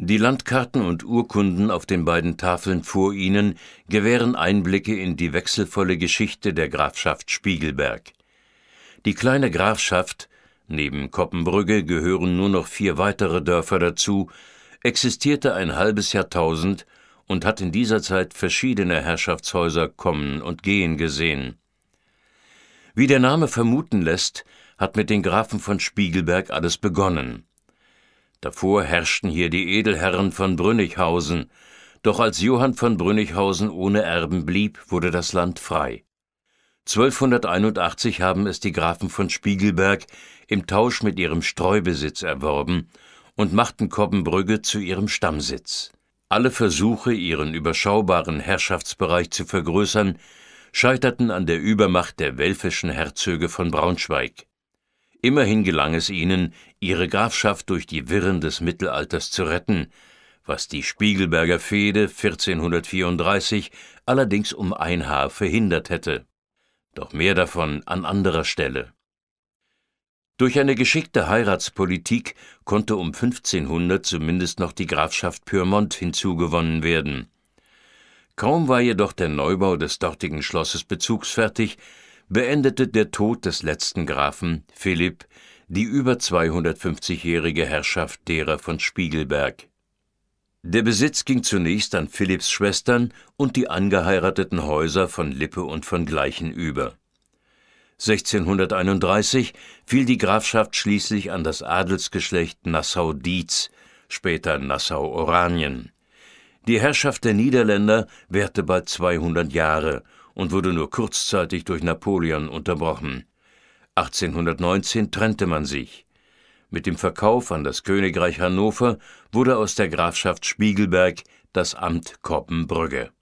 Die Landkarten und Urkunden auf den beiden Tafeln vor ihnen gewähren Einblicke in die wechselvolle Geschichte der Grafschaft Spiegelberg. Die kleine Grafschaft, neben Coppenbrügge gehören nur noch 4 weitere Dörfer dazu, existierte ein halbes Jahrtausend und hat in dieser Zeit verschiedene Herrschaftshäuser kommen und gehen gesehen. Wie der Name vermuten lässt, hat mit den Grafen von Spiegelberg alles begonnen. Davor herrschten hier die Edelherren von Brünnichhausen, doch als Johann von Brünnichhausen ohne Erben blieb, wurde das Land frei. 1281 haben es die Grafen von Spiegelberg im Tausch mit ihrem Streubesitz erworben und machten Coppenbrügge zu ihrem Stammsitz. Alle Versuche, ihren überschaubaren Herrschaftsbereich zu vergrößern, scheiterten an der Übermacht der welfischen Herzöge von Braunschweig. Immerhin gelang es ihnen, ihre Grafschaft durch die Wirren des Mittelalters zu retten, was die Spiegelberger Fehde 1434 allerdings um ein Haar verhindert hätte. Doch mehr davon an anderer Stelle. Durch eine geschickte Heiratspolitik konnte um 1500 zumindest noch die Grafschaft Pyrmont hinzugewonnen werden. Kaum war jedoch der Neubau des dortigen Schlosses bezugsfertig, beendete der Tod des letzten Grafen, Philipp, die über 250-jährige Herrschaft derer von Spiegelberg. Der Besitz ging zunächst an Philipps Schwestern und die angeheirateten Häuser von Lippe und von Gleichen über. 1631 fiel die Grafschaft schließlich an das Adelsgeschlecht Nassau-Dietz, später Nassau-Oranien. Die Herrschaft der Niederländer währte bald 200 Jahre und wurde nur kurzzeitig durch Napoleon unterbrochen. 1819 trennte man sich. Mit dem Verkauf an das Königreich Hannover wurde aus der Grafschaft Spiegelberg das Amt Coppenbrügge.